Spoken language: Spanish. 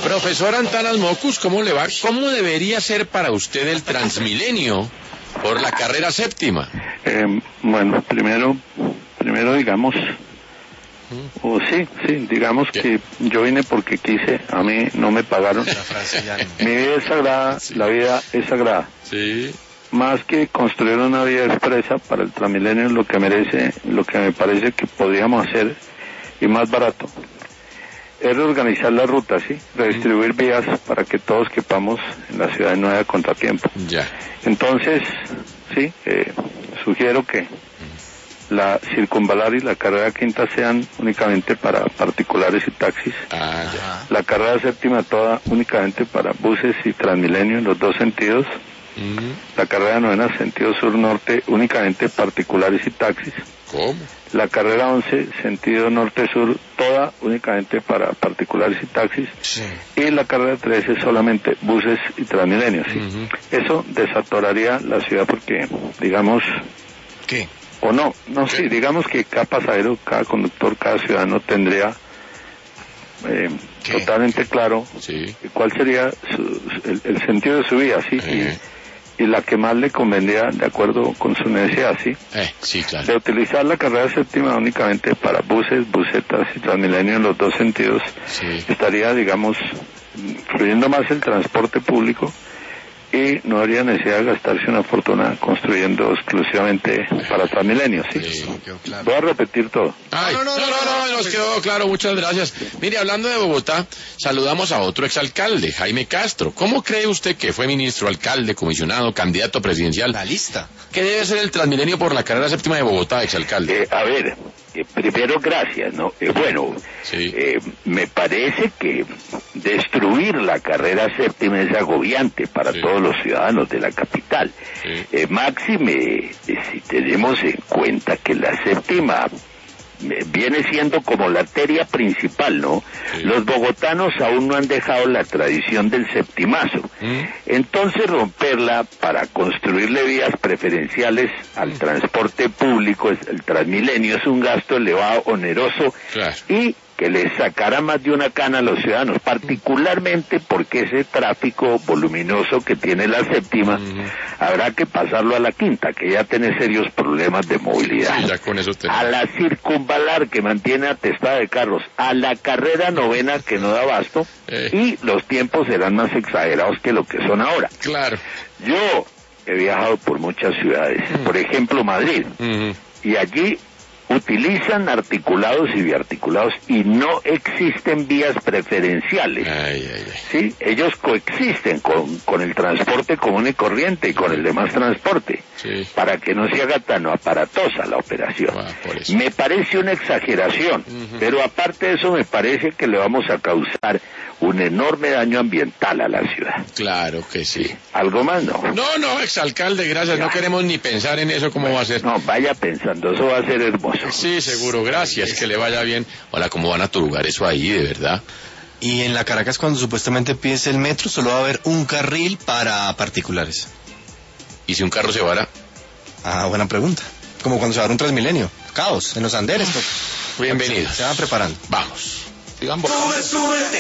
Profesor Antanas Mocus, ¿cómo le va? ¿Cómo debería ser para usted el Transmilenio por la carrera séptima? Bueno, primero digamos, digamos ¿qué? que yo vine porque quise, a mí no me pagaron. Mi vida es sagrada, la vida es sagrada. Sí. Más que construir una vía expresa para el Transmilenio, lo que me parece que podríamos hacer, y más barato, es reorganizar la ruta, ¿sí? Redistribuir vías para que todos quepamos en la ciudad y no haya contratiempo. Ya. Entonces, sí, sugiero que la circunvalar y la carrera quinta sean únicamente para particulares y taxis. Ya. La carrera séptima toda únicamente para buses y Transmilenio en los dos sentidos. La carrera novena sentido sur-norte únicamente particulares y taxis. ¿Cómo? La carrera 11 sentido norte-sur toda únicamente para particulares y taxis. Sí. Y la carrera 13 solamente buses y Transmilenio, ¿sí? Eso desatoraría la ciudad porque, digamos... ¿Qué? O no, sí, digamos que cada pasajero, cada conductor, cada ciudadano tendría totalmente claro Sí. cuál sería el sentido de su vida, ¿sí? Y la que más le convendría de acuerdo con su necesidad, ¿sí? Sí, claro. De utilizar la carrera séptima únicamente para buses, busetas y Transmilenio en los dos sentidos, Sí. estaría, digamos, fluyendo más el transporte público y no habría necesidad de gastarse una fortuna construyendo exclusivamente para Transmilenio, ¿sí? Sí. Claro. Voy a repetir todo. Ay, no, nos quedó claro, muchas gracias. Mire, hablando de Bogotá, saludamos a otro exalcalde, Jaime Castro. ¿Cómo cree usted que fue ministro, alcalde, comisionado, candidato presidencial? La lista. ¿Qué debe ser el Transmilenio por la carrera séptima de Bogotá, exalcalde? A ver, primero gracias, ¿no? Bueno, Sí. me parece que destruir la carrera séptima es agobiante para Sí. todos los ciudadanos de la capital. Sí. Máxime, si tenemos en cuenta que la séptima viene siendo como la arteria principal, ¿no? Sí. Los bogotanos aún no han dejado la tradición del septimazo. Entonces romperla para construirle vías preferenciales al transporte público, el Transmilenio, es un gasto elevado, oneroso, Claro. y que les sacará más de una cana a los ciudadanos, particularmente porque ese tráfico voluminoso que tiene la séptima, habrá que pasarlo a la quinta, que ya tiene serios problemas de movilidad. Sí, ya con eso tenemos. A la circunvalar, que mantiene atestada de carros, a la carrera novena, que no da abasto, y los tiempos serán más exagerados que lo que son ahora. Claro. Yo he viajado por muchas ciudades, por ejemplo Madrid, y allí utilizan articulados y biarticulados y no existen vías preferenciales. ¿Sí? Ellos coexisten con el transporte común y corriente y con el demás transporte, Sí. para que no se haga tan aparatosa la operación. Por eso. Me parece una exageración, pero aparte de eso me parece que le vamos a causar un enorme daño ambiental a la ciudad. Claro que sí. ¿Algo más? No. No, exalcalde, gracias. No queremos ni pensar en eso, cómo va a ser. No, vaya pensando, eso va a ser hermoso. Sí, seguro, gracias, que le vaya bien. Hola, ¿cómo van a turugar eso ahí, de verdad? Y en la Caracas, cuando supuestamente pides el metro, solo va a haber un carril para particulares. ¿Y si un carro se vara? Ah, buena pregunta. Como cuando se va a dar un Transmilenio. Caos en los andenes. Bienvenidos. Se van preparando. Vamos. Sigan